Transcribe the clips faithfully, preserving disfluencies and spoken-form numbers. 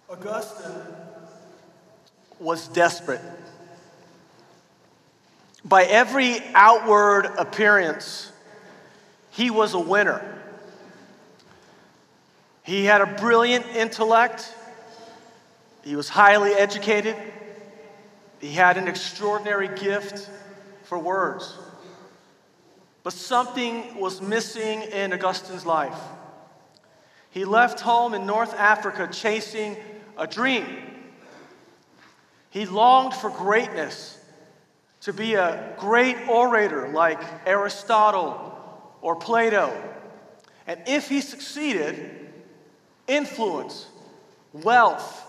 Augustine was desperate. By every outward appearance, he was a winner. He had a brilliant intellect. He was highly educated. He had an extraordinary gift for words. But something was missing in Augustine's life. He left home in North Africa chasing a dream. He longed for greatness, to be a great orator like Aristotle or Plato. And if he succeeded, influence, wealth,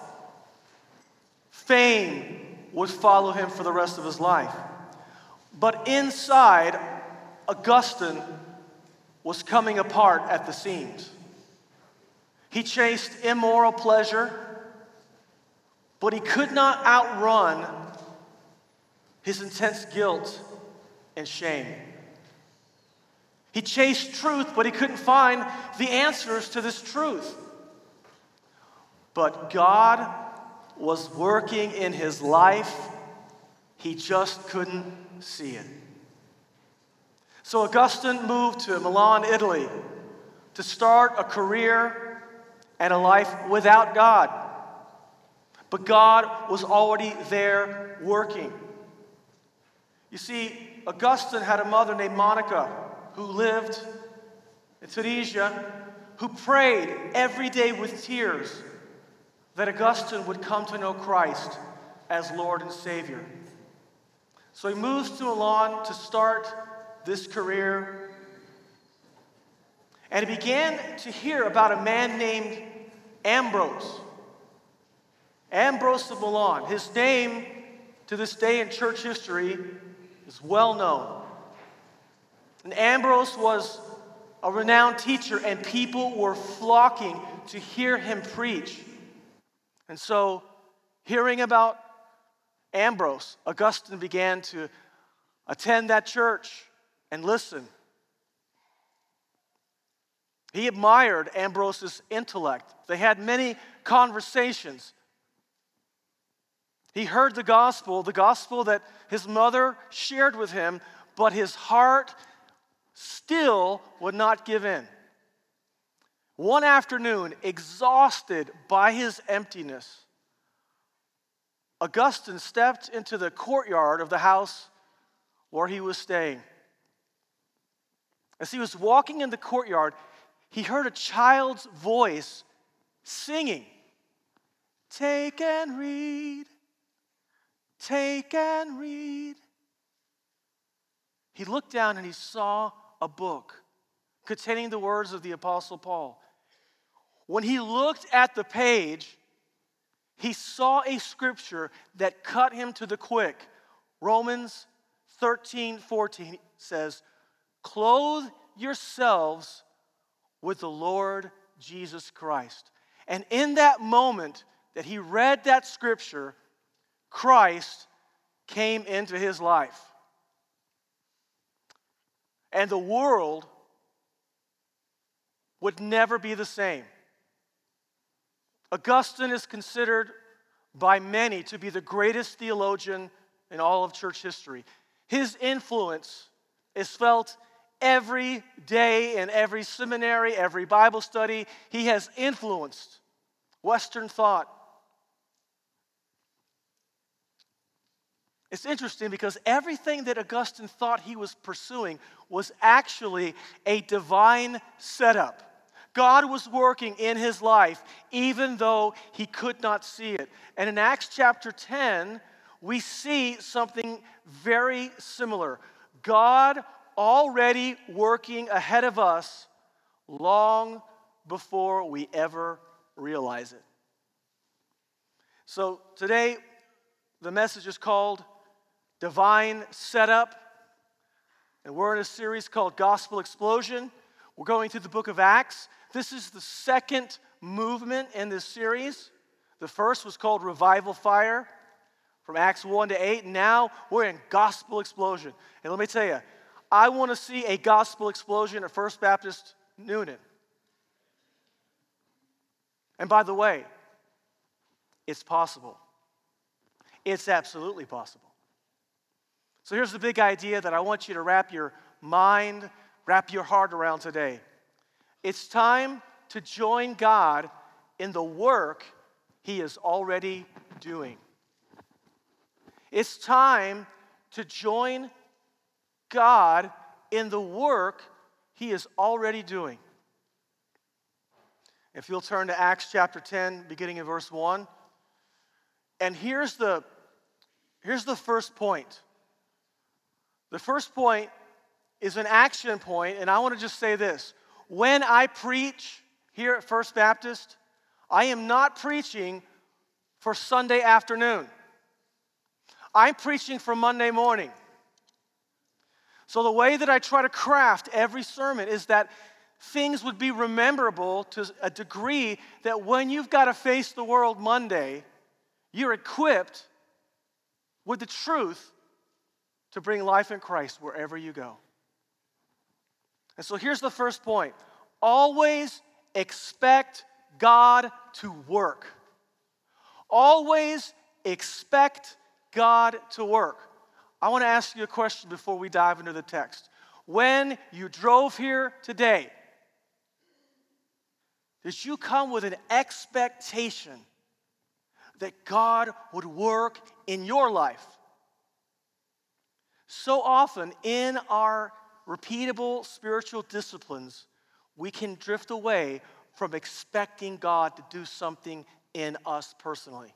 fame would follow him for the rest of his life. But inside, Augustine was coming apart at the seams. He chased immoral pleasure, but he could not outrun his intense guilt and shame. He chased truth, but he couldn't find the answers to this truth. But God was working in his life. He just couldn't see it. So Augustine moved to Milan, Italy, to start a career and a life without God. But God was already there working. You see, Augustine had a mother named Monica who lived in Tunisia, who prayed every day with tears that Augustine would come to know Christ as Lord and Savior. So he moves to Milan to start this career, and he began to hear about a man named Ambrose. Ambrose of Milan. His name, to this day in church history, is well known. And Ambrose was a renowned teacher, and people were flocking to hear him preach. And so, hearing about Ambrose, Augustine began to attend that church and listen. He admired Ambrose's intellect. They had many conversations. He heard the gospel, the gospel that his mother shared with him, but his heart still would not give in. One afternoon, exhausted by his emptiness, Augustine stepped into the courtyard of the house where he was staying. As he was walking in the courtyard, he heard a child's voice singing, "Take and read. Take and read." He looked down and he saw a book containing the words of the Apostle Paul. When he looked at the page, he saw a scripture that cut him to the quick. Romans thirteen fourteen says, "Clothe yourselves with the Lord Jesus Christ." And in that moment that he read that scripture, Christ came into his life. And the world would never be the same. Augustine is considered by many to be the greatest theologian in all of church history. His influence is felt every day in every seminary, every Bible study. He has influenced Western thought. It's interesting because everything that Augustine thought he was pursuing was actually a divine setup. God was working in his life even though he could not see it. And in Acts chapter ten, we see something very similar. God already working ahead of us long before we ever realize it. So today, the message is called Divine Setup, and we're in a series called Gospel Explosion. We're going through the book of Acts. This is the second movement in this series. The first was called Revival Fire, from Acts one to eight. Now we're in Gospel Explosion. And let me tell you, I want to see a gospel explosion at First Baptist Newnan. And by the way, It's possible. It's absolutely possible. So here's the big idea that I want you to wrap your mind, wrap your heart around today. It's time to join God in the work He is already doing. It's time to join God in the work He is already doing. If you'll turn to Acts chapter ten, beginning in verse one. And here's the, here's the first point. The first point is an action point, and I want to just say this. When I preach here at First Baptist, I am not preaching for Sunday afternoon. I'm preaching for Monday morning. So the way that I try to craft every sermon is that things would be rememberable to a degree that when you've got to face the world Monday, you're equipped with the truth to bring life in Christ wherever you go. And so here's the first point. Always expect God to work. Always expect God to work. I want to ask you a question before we dive into the text. When you drove here today, did you come with an expectation that God would work in your life? So often in our repeatable spiritual disciplines, we can drift away from expecting God to do something in us personally.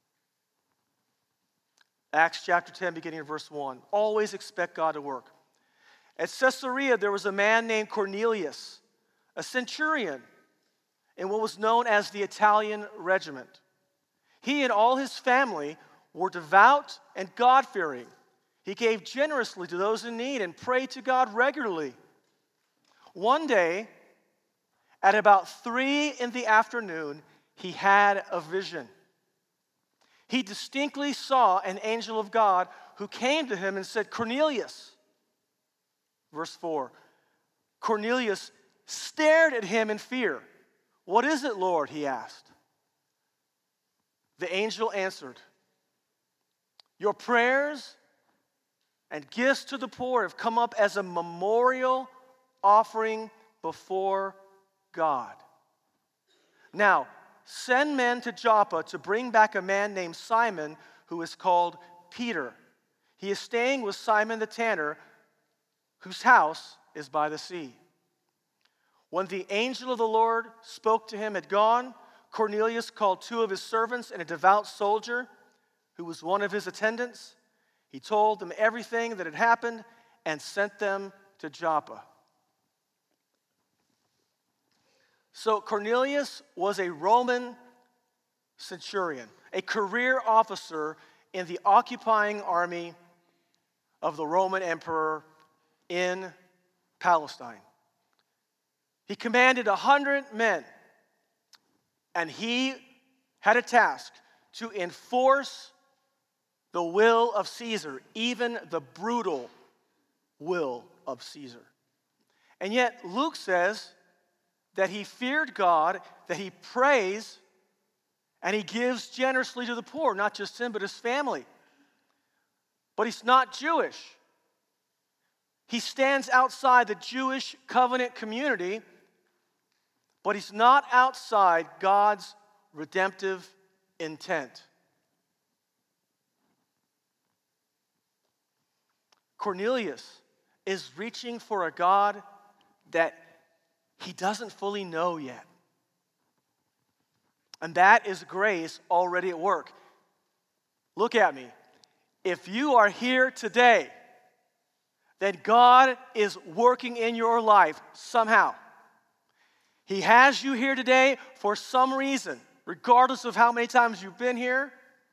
Acts chapter ten, beginning in verse one. Always expect God to work. At Caesarea, there was a man named Cornelius, a centurion in what was known as the Italian regiment. He and all his family were devout and God-fearing. He gave generously to those in need and prayed to God regularly. One day, at about three in the afternoon, he had a vision. He distinctly saw an angel of God who came to him and said, Cornelius. Verse four. Cornelius stared at him in fear. What is it, Lord? He asked. The angel answered, your prayers and gifts to the poor have come up as a memorial offering before God. Now, send men to Joppa to bring back a man named Simon who is called Peter. He is staying with Simon the tanner, whose house is by the sea. When the angel of the Lord spoke to him had gone, Cornelius called two of his servants and a devout soldier who was one of his attendants. He told them everything that had happened and sent them to Joppa. So Cornelius was a Roman centurion, a career officer in the occupying army of the Roman emperor in Palestine. He commanded a hundred men, and he had a task to enforce the will of Caesar, even the brutal will of Caesar. And yet Luke says that he feared God, that he prays, and he gives generously to the poor, not just him, but his family. But he's not Jewish. He stands outside the Jewish covenant community, but he's not outside God's redemptive intent. Cornelius is reaching for a God that he doesn't fully know yet. And that is grace already at work. Look at me. If you are here today, then God is working in your life somehow. He has you here today for some reason, regardless of how many times you've been here,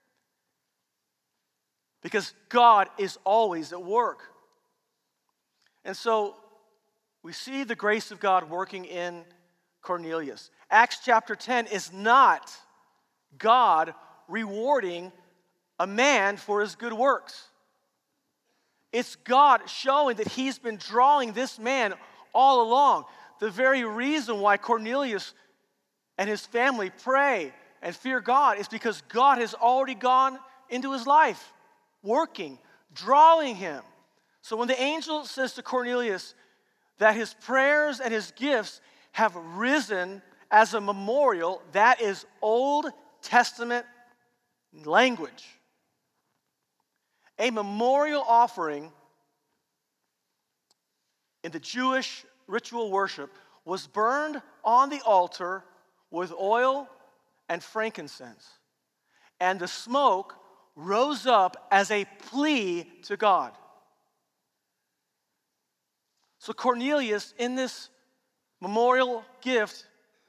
because God is always at work. And so we see the grace of God working in Cornelius. Acts chapter ten is not God rewarding a man for his good works. It's God showing that he's been drawing this man all along. The very reason why Cornelius and his family pray and fear God is because God has already gone into his life, working, drawing him. So when the angel says to Cornelius that his prayers and his gifts have risen as a memorial, that is Old Testament language. A memorial offering in the Jewish ritual worship was burned on the altar with oil and frankincense. And the smoke rose up as a plea to God. So Cornelius, in this memorial gift,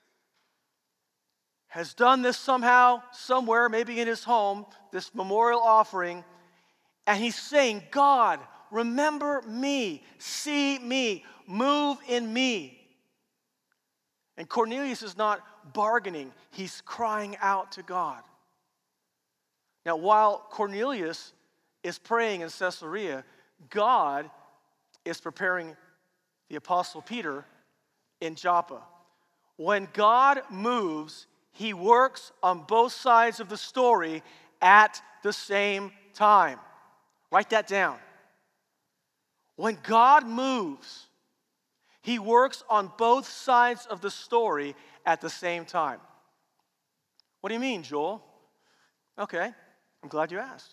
has done this somehow, somewhere, maybe in his home, this memorial offering, and he's saying, God, remember me, see me, move in me. And Cornelius is not bargaining, he's crying out to God. Now, while Cornelius is praying in Caesarea, God is preparing the Apostle Peter in Joppa. When God moves, he works on both sides of the story at the same time. Write that down. When God moves, he works on both sides of the story at the same time. What do you mean, Joel? Okay, I'm glad you asked.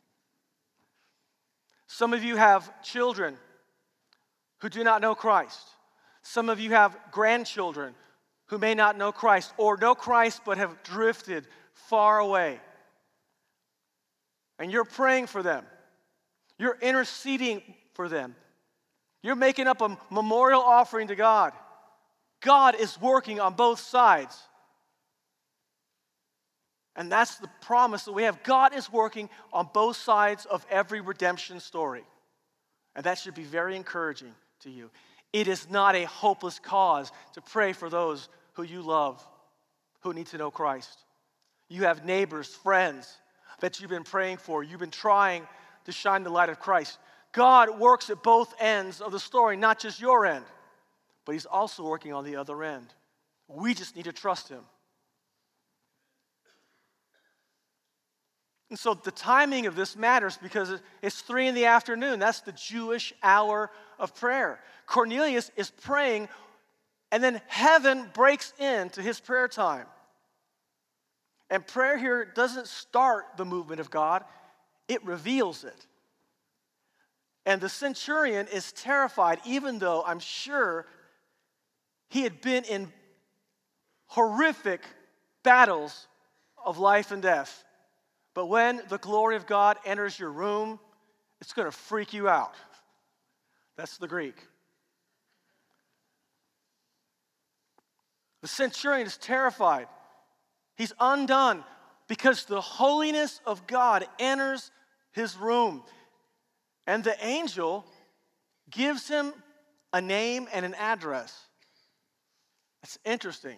Some of you have children who do not know Christ. Some of you have grandchildren who may not know Christ, or know Christ but have drifted far away. And you're praying for them. You're interceding for them. You're making up a memorial offering to God. God is working on both sides. And that's the promise that we have. God is working on both sides of every redemption story. And that should be very encouraging to you. It is not a hopeless cause to pray for those who you love, who need to know Christ. You have neighbors, friends that you've been praying for. You've been trying to shine the light of Christ. God works at both ends of the story, not just your end, but he's also working on the other end. We just need to trust him. And so the timing of this matters because it's three in the afternoon. That's the Jewish hour of prayer. Cornelius is praying, and then heaven breaks into his prayer time. And prayer here doesn't start the movement of God, it reveals it. And the centurion is terrified, even though I'm sure he had been in horrific battles of life and death. But when the glory of God enters your room, it's going to freak you out. That's the Greek. The centurion is terrified. He's undone because the holiness of God enters his room. And the angel gives him a name and an address. It's interesting.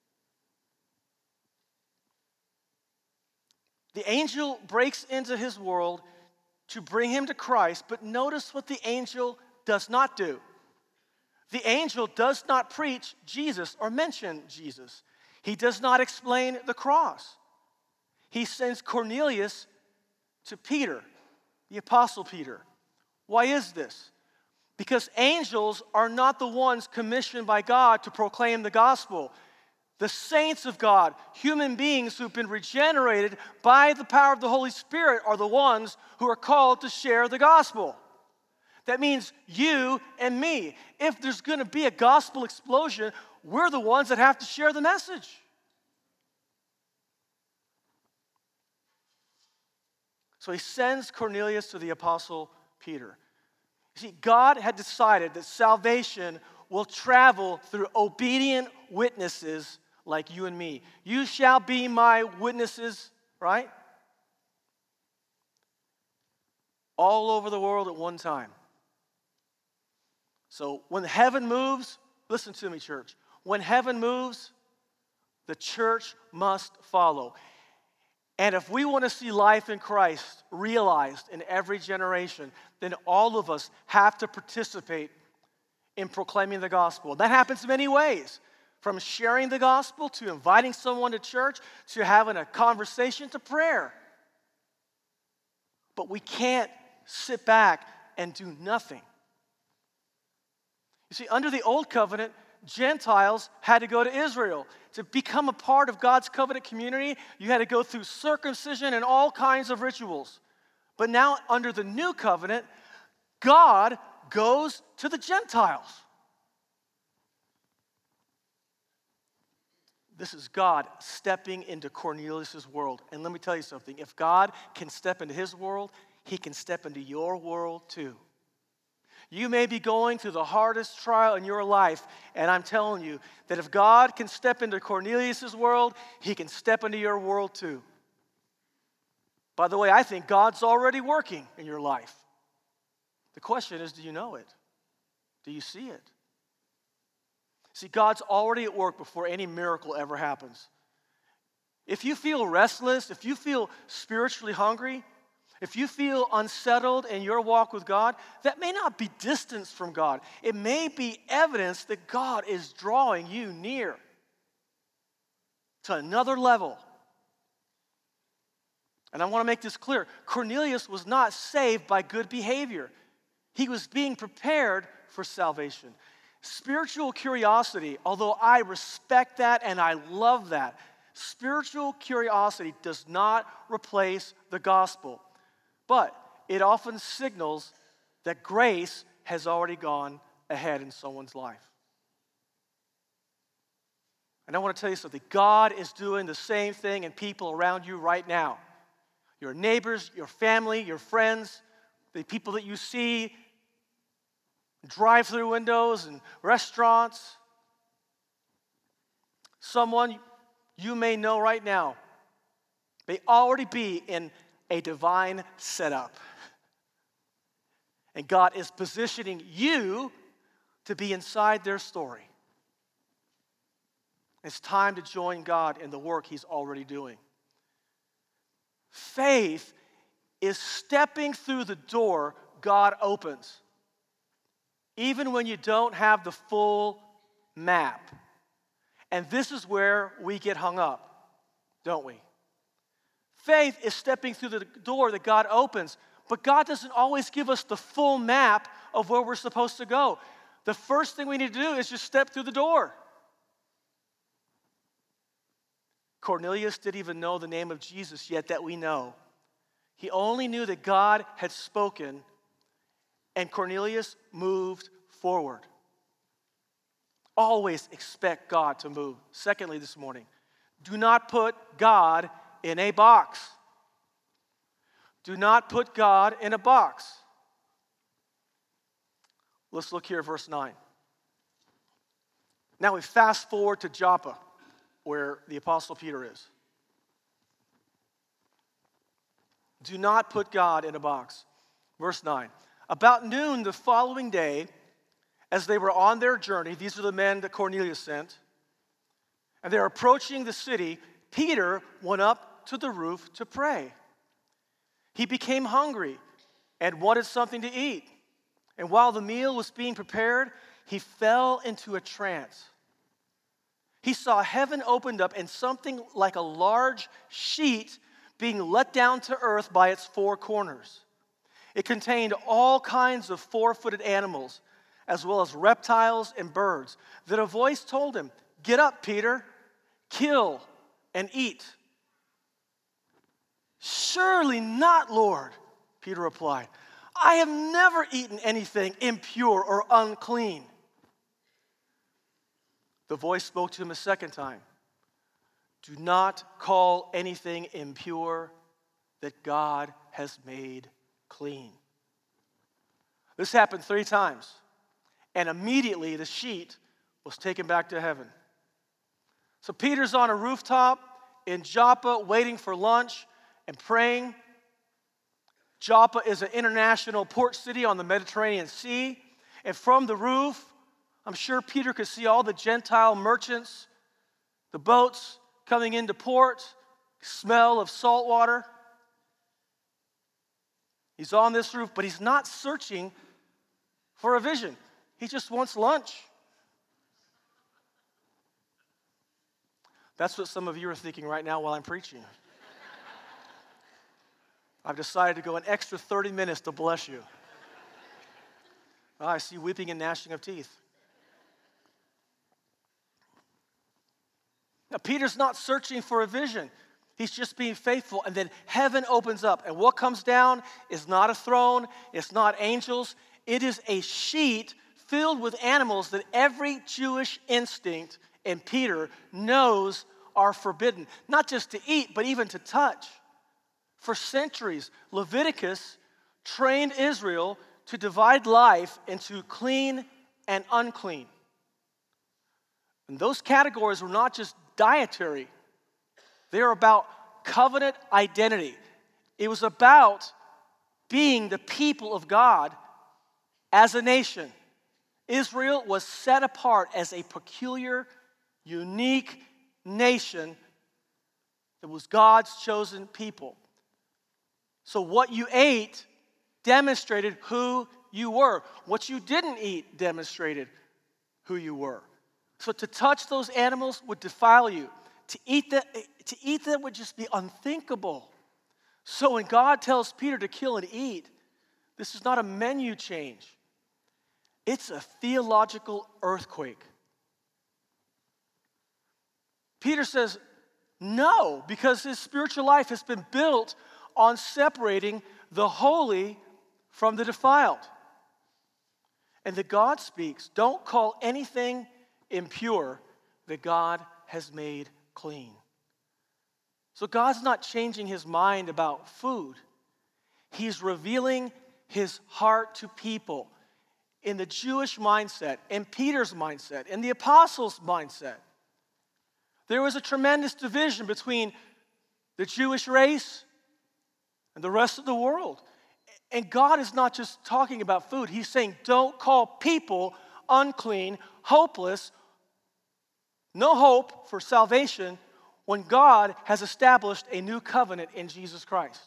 The angel breaks into his world to bring him to Christ, but notice what the angel does not do. The angel does not preach Jesus or mention Jesus. He does not explain the cross. He sends Cornelius to Peter, the Apostle Peter. Why is this? Because angels are not the ones commissioned by God to proclaim the gospel. The saints of God, human beings who've been regenerated by the power of the Holy Spirit, are the ones who are called to share the gospel. That means you and me. If there's going to be a gospel explosion, we're the ones that have to share the message. So he sends Cornelius to the Apostle Peter. You see, God had decided that salvation will travel through obedient witnesses like you and me. You shall be my witnesses, right? All over the world at one time. So when heaven moves, listen to me, church. When heaven moves, the church must follow. And if we want to see life in Christ realized in every generation, then all of us have to participate in proclaiming the gospel. That happens many ways. from sharing the gospel to inviting someone to church to having a conversation to prayer. But we can't sit back and do nothing. You see, under the old covenant, Gentiles had to go to Israel. To become a part of God's covenant community, you had to go through circumcision and all kinds of rituals. But now, under the new covenant, God goes to the Gentiles. This is God stepping into Cornelius' world. And let me tell you something. If God can step into his world, he can step into your world too. You may be going through the hardest trial in your life, and I'm telling you that if God can step into Cornelius' world, he can step into your world too. By the way, I think God's already working in your life. The question is, do you know it? Do you see it? See, God's already at work before any miracle ever happens. If you feel restless, if you feel spiritually hungry, if you feel unsettled in your walk with God, that may not be distance from God. It may be evidence that God is drawing you near to another level. And I want to make this clear. Cornelius was not saved by good behavior. He was being prepared for salvation. Spiritual curiosity, although I respect that and I love that, spiritual curiosity does not replace the gospel. But it often signals that grace has already gone ahead in someone's life. And I want to tell you something. God is doing the same thing in people around you right now. Your neighbors, your family, your friends, the people that you see, drive-through windows and restaurants. Someone you may know right now may already be in a divine setup. And God is positioning you to be inside their story. It's time to join God in the work he's already doing. Faith is stepping through the door God opens, even when you don't have the full map. And this is where we get hung up, don't we? Faith is stepping through the door that God opens, but God doesn't always give us the full map of where we're supposed to go. The first thing we need to do is just step through the door. Cornelius didn't even know the name of Jesus yet that we know. He only knew that God had spoken, and Cornelius moved forward. Always expect God to move. Secondly, this morning, do not put God in a box. Do not put God in a box. Let's look here at verse nine. Now we fast forward to Joppa, where the Apostle Peter is. Do not put God in a box. Verse nine. About noon the following day, as they were on their journey, these are the men that Cornelius sent, and they're approaching the city, Peter went up to the roof to pray. He became hungry and wanted something to eat. And while the meal was being prepared, he fell into a trance. He saw heaven opened up and something like a large sheet being let down to earth by its four corners. It contained all kinds of four-footed animals, as well as reptiles and birds. Then a voice told him, "Get up, Peter, kill and eat." "Surely not, Lord," Peter replied. "I have never eaten anything impure or unclean." The voice spoke to him a second time. "Do not call anything impure that God has made clean." This happened three times, and immediately the sheet was taken back to heaven. So Peter's on a rooftop in Joppa waiting for lunch and praying. Joppa is an international port city on the Mediterranean Sea, and from the roof, I'm sure Peter could see all the Gentile merchants, the boats coming into port, smell of salt water. He's on this roof, but he's not searching for a vision. He just wants lunch. That's what some of you are thinking right now while I'm preaching. I've decided to go an extra thirty minutes to bless you. Oh, I see weeping and gnashing of teeth. Now, Peter's not searching for a vision. He's just being faithful, and then heaven opens up. And what comes down is not a throne, it's not angels. It is a sheet filled with animals that every Jewish instinct in Peter knows are forbidden. Not just to eat, but even to touch. For centuries, Leviticus trained Israel to divide life into clean and unclean. And those categories were not just dietary. They were about covenant identity. It was about being the people of God as a nation. Israel was set apart as a peculiar, unique nation that was God's chosen people. So what you ate demonstrated who you were. What you didn't eat demonstrated who you were. So to touch those animals would defile you. To eat them, to eat them would just be unthinkable. So when God tells Peter to kill and eat, this is not a menu change. It's a theological earthquake. Peter says no, because his spiritual life has been built on separating the holy from the defiled. And that God speaks, don't call anything impure that God has made clean. So God's not changing his mind about food. He's revealing his heart to people in the Jewish mindset, in Peter's mindset, in the apostles' mindset. There was a tremendous division between the Jewish race and the rest of the world. And God is not just talking about food. He's saying, don't call people unclean, hopeless, no hope for salvation when God has established a new covenant in Jesus Christ.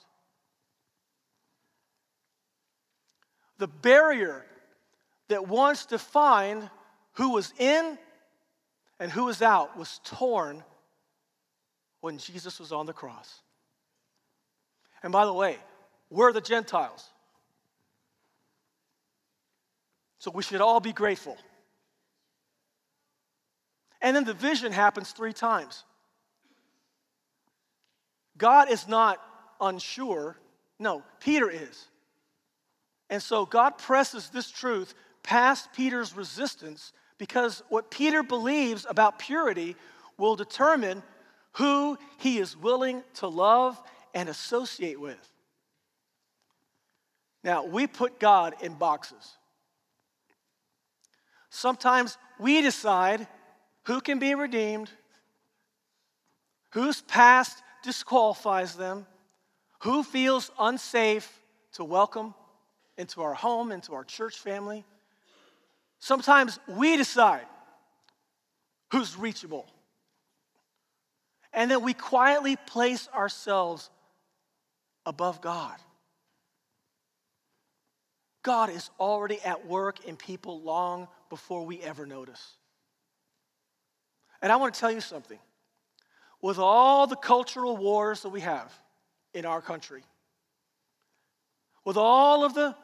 The barrier that once defined who was in and who was out was torn when Jesus was on the cross. And by the way, we're the Gentiles. So we should all be grateful. And then the vision happens three times. God is not unsure. No, Peter is. And so God presses this truth past Peter's resistance because what Peter believes about purity will determine who he is willing to love and associate with. Now, we put God in boxes. Sometimes we decide who can be redeemed, whose past disqualifies them, who feels unsafe to welcome into our home, into our church family. Sometimes we decide who's reachable. And then we quietly place ourselves above God. God is already at work in people long before we ever notice. And I want to tell you something. With all the cultural wars that we have in our country, with all of the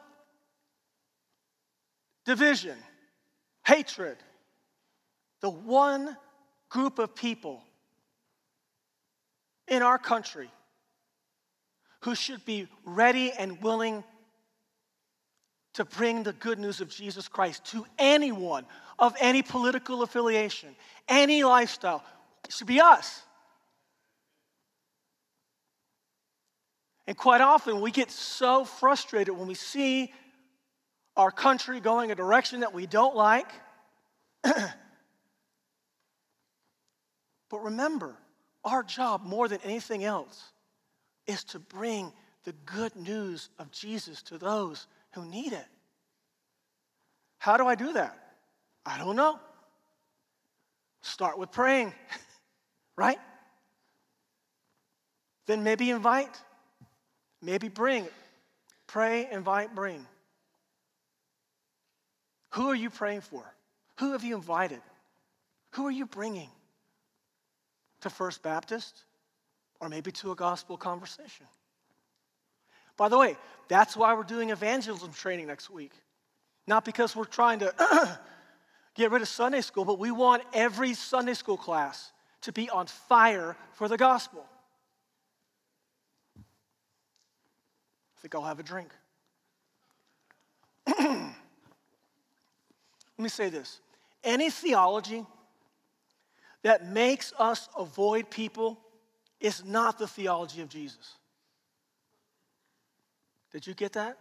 division, hatred, the one group of people in our country who should be ready and willing to bring the good news of Jesus Christ to anyone of any political affiliation, any lifestyle, it should be us. And quite often we get so frustrated when we see our country going a direction that we don't like. But remember, our job more than anything else is to bring the good news of Jesus to those who need it. How do I do that? I don't know. Start with praying, right? Then maybe invite, maybe bring. Pray, invite, bring. Who are you praying for? Who have you invited? Who are you bringing? to First Baptist or maybe to a gospel conversation. By the way, that's why we're doing evangelism training next week. Not because we're trying to get rid of Sunday school, but we want every Sunday school class to be on fire for the gospel. I think I'll have a drink. Let me say this. Any theology that makes us avoid people is not the theology of Jesus. Did you get that?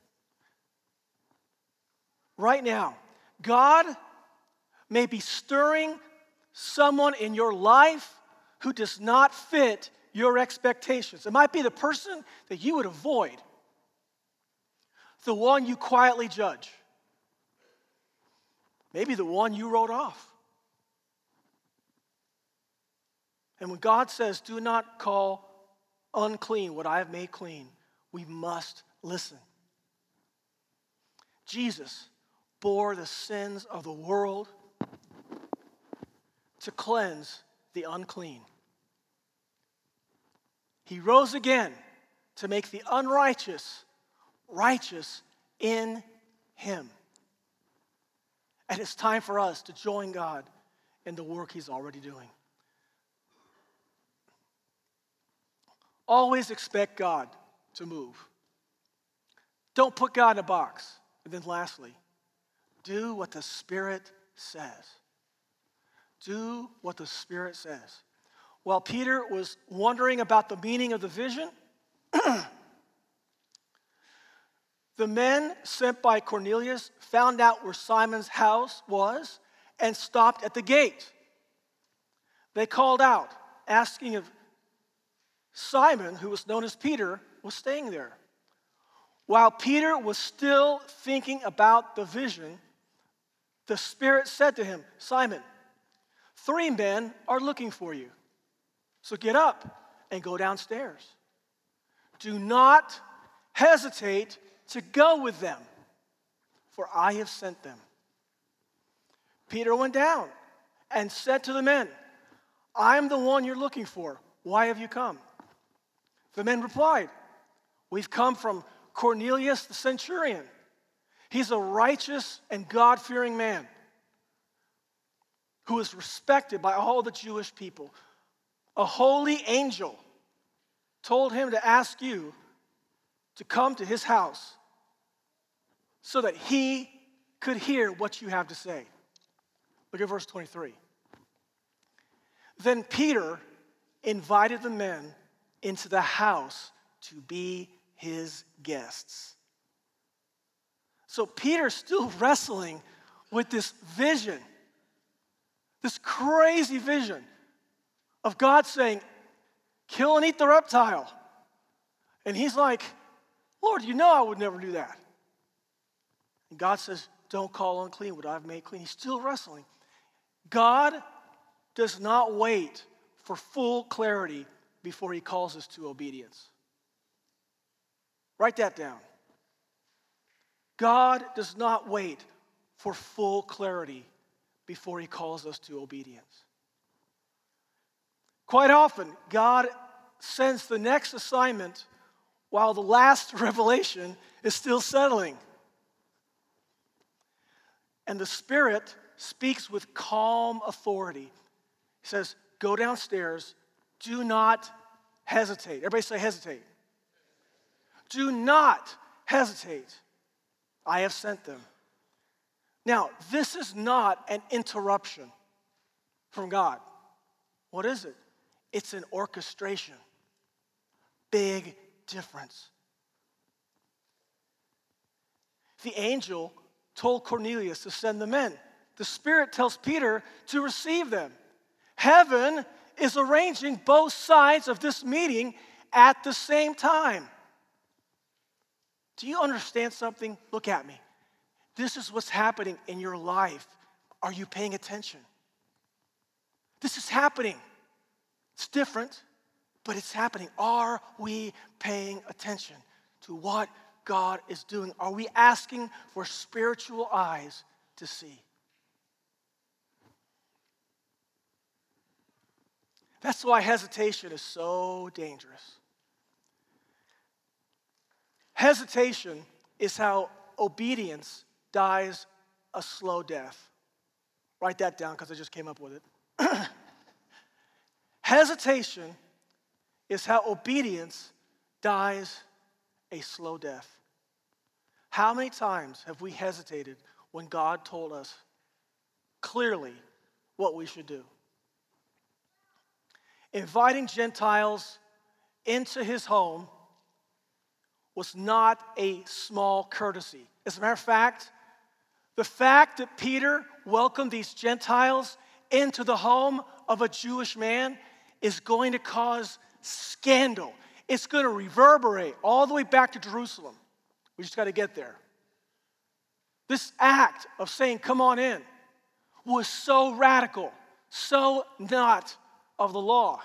Right now, God may be stirring someone in your life who does not fit your expectations. It might be the person that you would avoid, the one you quietly judge, maybe the one you wrote off. And when God says, do not call unclean what I have made clean, we must listen. Jesus bore the sins of the world to cleanse the unclean. He rose again to make the unrighteous righteous in him. And it's time for us to join God in the work he's already doing. Always expect God to move. Don't put God in a box. And then lastly, do what the Spirit says. Do what the Spirit says. While Peter was wondering about the meaning of the vision, the men sent by Cornelius found out where Simon's house was and stopped at the gate. They called out, asking if Simon, who was known as Peter, was staying there. While Peter was still thinking about the vision, the Spirit said to him, Simon, three men are looking for you. So get up and go downstairs. Do not hesitate to go with them, for I have sent them. Peter went down and said to the men, I am the one you're looking for. Why have you come? The men replied, we've come from Cornelius the centurion. He's a righteous and God-fearing man who is respected by all the Jewish people. A holy angel told him to ask you to come to his house so that he could hear what you have to say. Look at verse twenty-three. Then Peter invited the men into the house to be his guests. So Peter's still wrestling with this vision, this crazy vision of God saying, kill and eat the reptile. And he's like, Lord, you know I would never do that. And God says, don't call unclean what I've made clean. He's still wrestling. God does not wait for full clarity before he calls us to obedience. Write that down. God does not wait for full clarity before he calls us to obedience. Quite often, God sends the next assignment while the last revelation is still settling. And the Spirit speaks with calm authority. He says, go downstairs, do not hesitate. Everybody say hesitate. Do not hesitate. I have sent them. Now, this is not an interruption from God. What is it? It's an orchestration. Big difference. The angel told Cornelius to send them in. The Spirit tells Peter to receive them. Heaven is arranging both sides of this meeting at the same time. Do you understand something? Look at me. This is what's happening in your life. Are you paying attention? This is happening. It's different, but it's happening. Are we paying attention to what God is doing? Are we asking for spiritual eyes to see? That's why hesitation is so dangerous. Hesitation is how obedience dies a slow death. Write that down because I just came up with it. Hesitation is how obedience dies a slow death. How many times have we hesitated when God told us clearly what we should do? Inviting Gentiles into his home was not a small courtesy. As a matter of fact, the fact that Peter welcomed these Gentiles into the home of a Jewish man is going to cause scandal. It's going to reverberate all the way back to Jerusalem. We just got to get there. This act of saying, come on in, was so radical, so not of the law.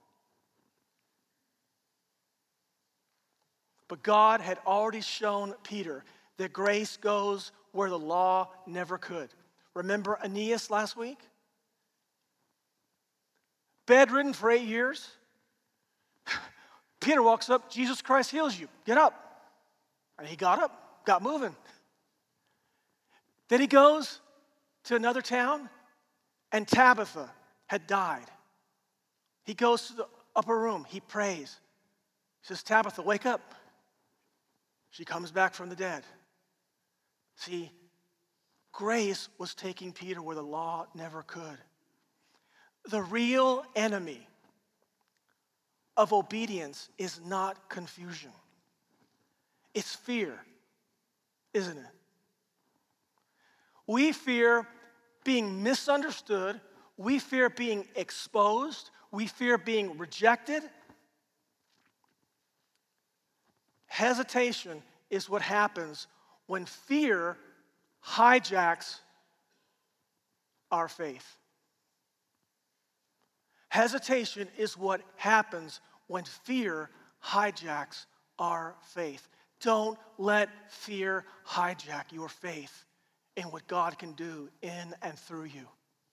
But God had already shown Peter that grace goes where the law never could. Remember Aeneas last week? Bedridden for eight years. Peter walks up, Jesus Christ heals you. Get up. And he got up, got moving. Then he goes to another town, and Tabitha had died. He goes to the upper room. He prays. He says, Tabitha, wake up. She comes back from the dead. See, grace was taking Peter where the law never could. The real enemy of obedience is not confusion. It's fear, isn't it? We fear being misunderstood. We fear being exposed. We fear being rejected. Hesitation is what happens when fear hijacks our faith. Hesitation is what happens when fear hijacks our faith. Don't let fear hijack your faith in what God can do in and through you.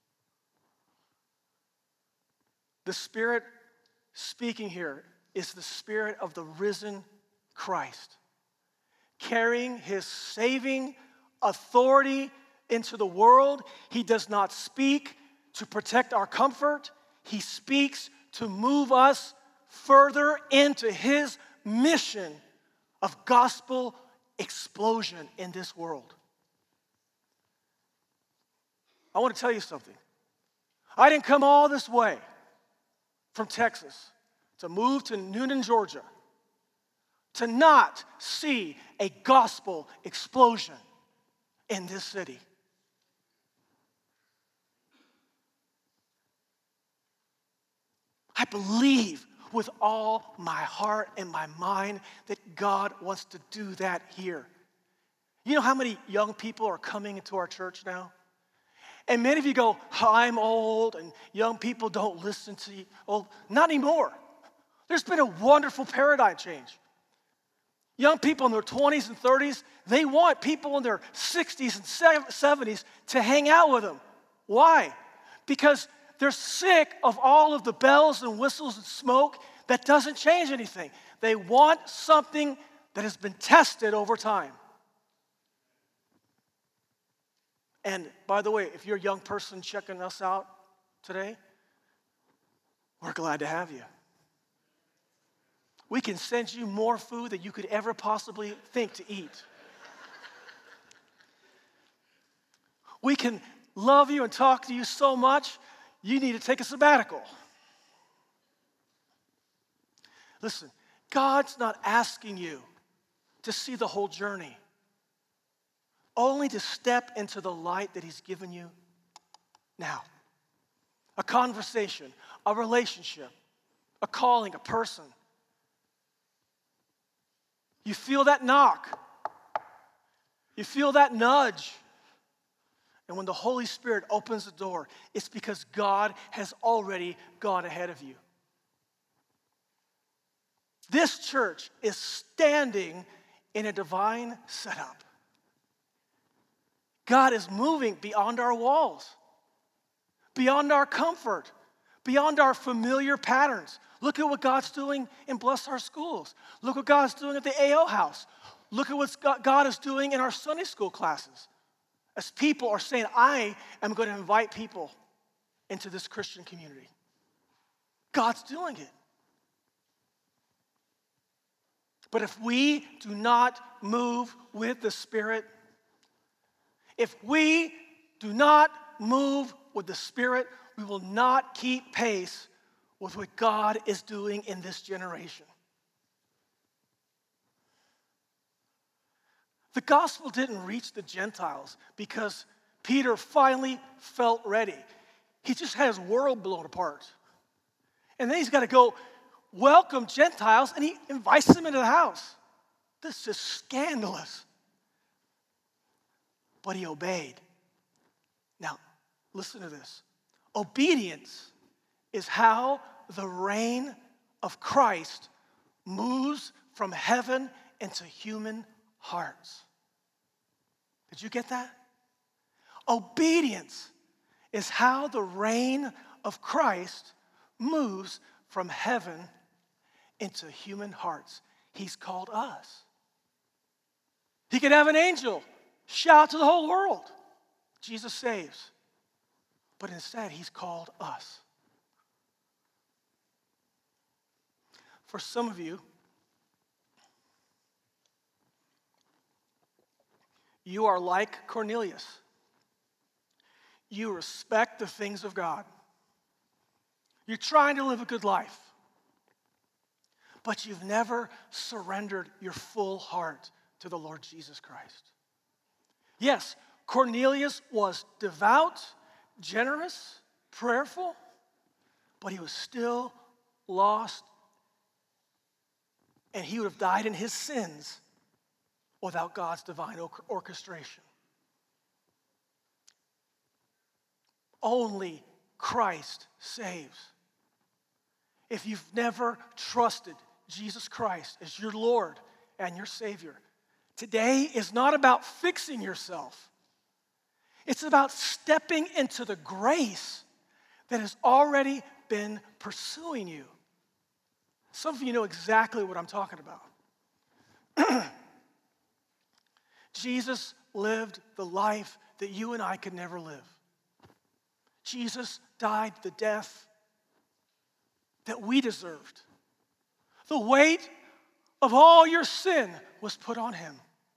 The Spirit speaking here is the Spirit of the risen Christ, carrying his saving authority into the world. He does not speak to protect our comfort. He speaks to move us further into his mission of gospel explosion in this world. I want to tell you something. I didn't come all this way from Texas to move to Noonan, Georgia, to not see a gospel explosion in this city. I believe with all my heart and my mind that God wants to do that here. You know how many young people are coming into our church now? And many of you go, I'm old and young people don't listen to you. Well, not anymore. There's been a wonderful paradigm change. Young people in their twenties and thirties, they want people in their sixties and seventies to hang out with them. Why? Because they're sick of all of the bells and whistles and smoke that doesn't change anything. They want something that has been tested over time. And by the way, if you're a young person checking us out today, we're glad to have you. We can send you more food than you could ever possibly think to eat. We can love you and talk to you so much, you need to take a sabbatical. Listen, God's not asking you to see the whole journey, only to step into the light that he's given you now. A conversation, a relationship, a calling, a person. You feel that knock. You feel that nudge. And when the Holy Spirit opens the door, it's because God has already gone ahead of you. This church is standing in a divine setup. God is moving beyond our walls, beyond our comfort, beyond our familiar patterns. Look at what God's doing in Bless Our Schools. Look what God's doing at the A O House. Look at what God is doing in our Sunday school classes. As people are saying, I am going to invite people into this Christian community. God's doing it. But if we do not move with the Spirit, if we do not move with the Spirit, we will not keep pace with what God is doing in this generation. The gospel didn't reach the Gentiles because Peter finally felt ready. He just had his world blown apart. And then he's got to go welcome Gentiles, and he invites them into the house. This is scandalous. But he obeyed. Now, listen to this. Obedience is how the reign of Christ moves from heaven into human hearts. Did you get that? Obedience is how the reign of Christ moves from heaven into human hearts. He's called us. He could have an angel shout to the whole world, Jesus saves. But instead, he's called us. For some of you, you are like Cornelius. You respect the things of God. You're trying to live a good life. But you've never surrendered your full heart to the Lord Jesus Christ. Yes, Cornelius was devout, generous, prayerful, but he was still lost, and he would have died in his sins without God's divine orchestration. Only Christ saves. If you've never trusted Jesus Christ as your Lord and your Savior, today is not about fixing yourself. It's about stepping into the grace that has already been pursuing you. Some of you know exactly what I'm talking about. Jesus lived the life that you and I could never live. Jesus died the death that we deserved. The weight of all your sin was put on him.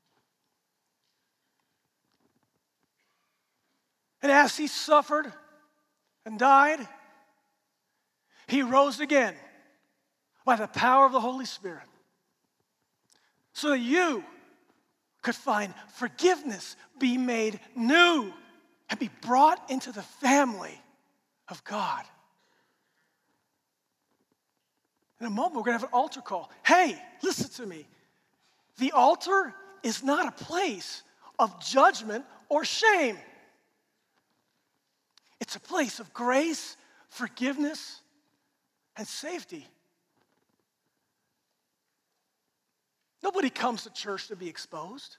And as he suffered and died, he rose again by the power of the Holy Spirit so that you could find forgiveness, be made new, and be brought into the family of God. In a moment, we're going to have an altar call. Hey, listen to me. The altar is not a place of judgment or shame. It's a place of grace, forgiveness, and safety. Nobody comes to church to be exposed.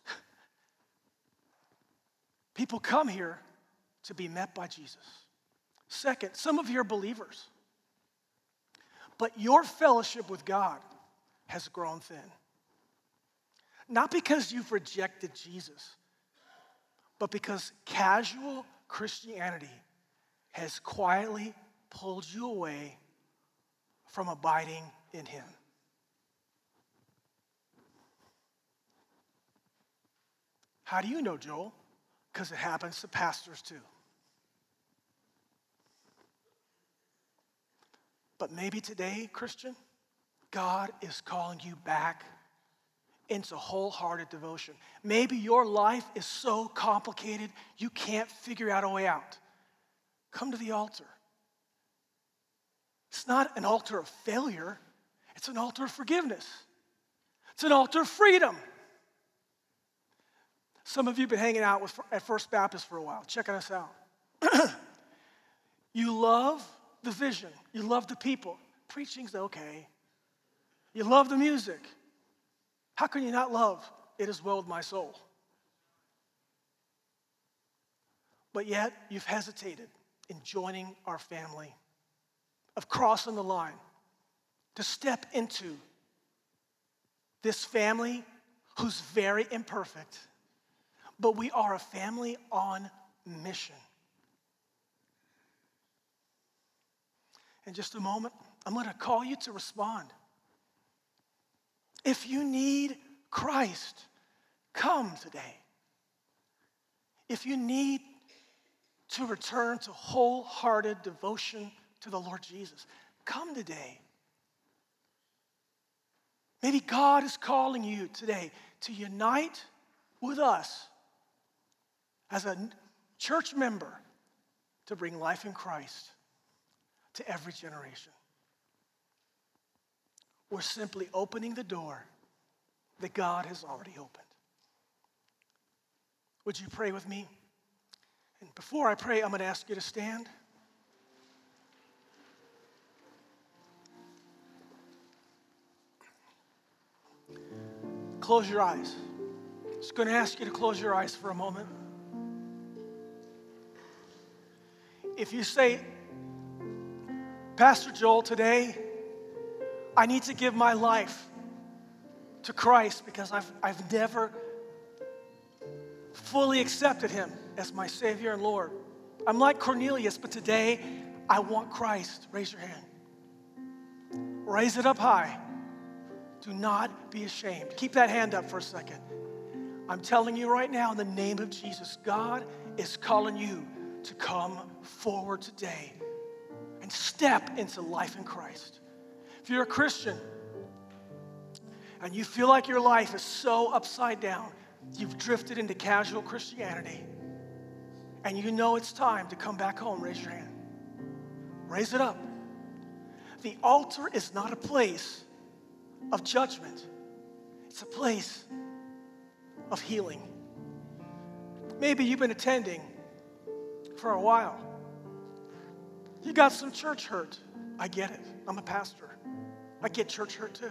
People come here to be met by Jesus. Second, some of you are believers, but your fellowship with God has grown thin. Not because you've rejected Jesus, but because casual Christianity has quietly pulled you away from abiding in him. How do you know, Joel? Because it happens to pastors too. But maybe today, Christian, God is calling you back into wholehearted devotion. Maybe your life is so complicated you can't figure out a way out. Come to the altar. It's not an altar of failure. It's an altar of forgiveness. It's an altar of freedom. Some of you have been hanging out with, at First Baptist for a while, checking us out. You love the vision. You love the people. Preaching's okay. You love the music. How can you not love It Is Well With My Soul? But yet, you've hesitated in joining our family. of crossing the line to step into this family who's very imperfect, but we are a family on mission. In just a moment, I'm going to call you to respond. If you need Christ, come today. If you need to return to wholehearted devotion to the Lord Jesus, come today. Maybe God is calling you today to unite with us as a church member to bring life in Christ to every generation. We're simply opening the door that God has already opened. Would you pray with me? And before I pray, I'm going to ask you to stand. Close your eyes. Just going to ask you to close your eyes for a moment. If you say, Pastor Joel, today I need to give my life to Christ because I've, I've never fully accepted him as my Savior and Lord. I'm like Cornelius, but today I want Christ. Raise your hand. Raise it up high. Do not be ashamed. Keep that hand up for a second. I'm telling you right now in the name of Jesus, God is calling you to come forward today and step into life in Christ. If you're a Christian and you feel like your life is so upside down, you've drifted into casual Christianity, and you know it's time to come back home, raise your hand. Raise it up. The altar is not a place of judgment. It's a place of healing. Maybe you've been attending for a while. You got some church hurt. I get it. I'm a pastor. I get church hurt too.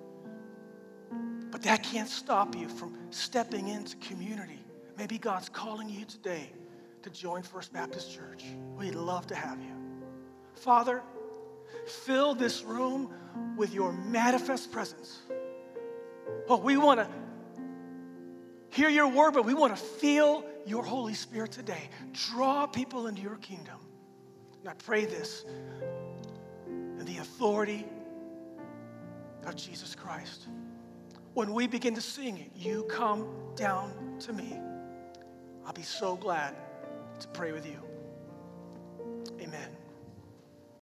But that can't stop you from stepping into community. Maybe God's calling you today to join First Baptist Church. We'd love to have you. Father, fill this room with your manifest presence. Oh, we want to hear your word, but we want to feel your Holy Spirit today. Draw people into your kingdom. And I pray this in the authority of Jesus Christ. When we begin to sing it, you come down to me. I'll be so glad to pray with you. Amen.